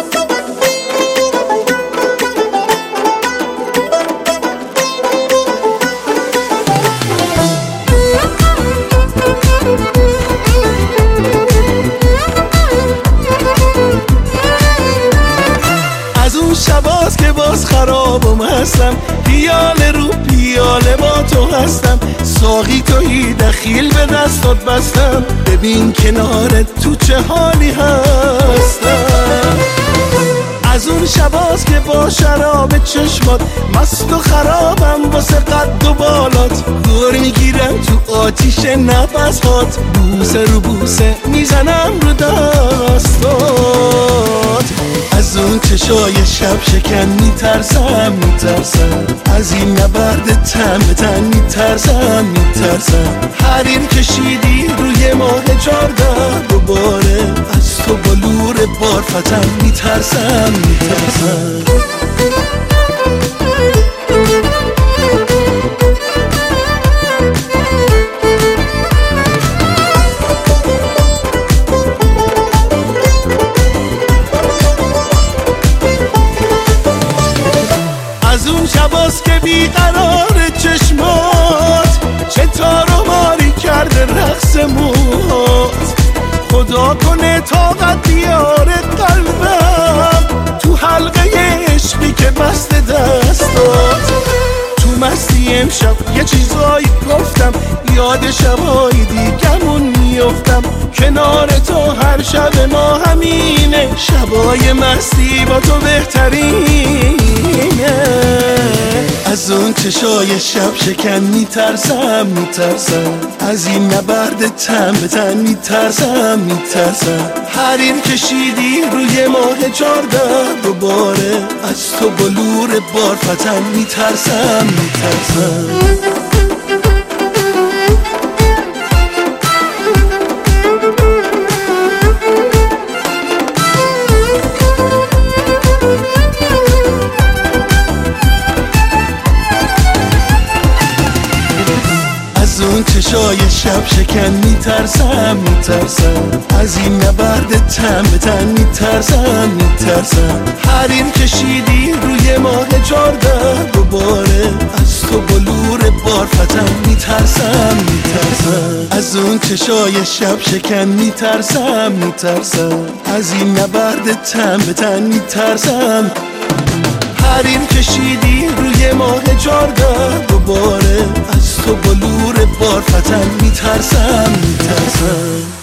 از اون شباست که باز خرابم هستم، پیاله رو پیاله با تو هستم، ساقی تویی دخیل به دستات بستم، ببین کنارت تو چه حالی هستم. از اون شباست که با شراب چشمات مست و خرابم واسه قد و بالات، دور میگیرم تو آتیش نفسات، بوسه رو بوسه میزنم رو دستات. از اون چشای شب شکن میترسم از این نبرد تن به تن میترسم حریر کشیدی روی ماه 14 دوباره، از تو بلور بارفتن میترسم از اون شباست که بیقرار چشمات چه تار و ماری کرده رقص موهات، خدا کنه طاقت بیاره قلبم تو حلقه عشقی که بسته دستات. تو مستی امشب یه چیزایی گفتم، یاد شبای دیگمون میافتم، کنار تو هر شب ما همینه، شبای مستی با تو بهترینه. از اون چشای شب شکن میترسم از این نبرد تن به تن میترسم حریر کشیدی روی ماه 14 دوباره، از تو بلور بارفتن میترسم از اون چشای شب شکن میترسم از این نبرد تن به تن میترسم حریر کشیدی روی ماه 14 دوباره، از تو بلور بارفتن میترسم از اون چشای شب شکن میترسم از این نبرد تن به تن میترسم حریر کشیدی روی ماه 14 دوباره، از تو بلور بارفتن میترسم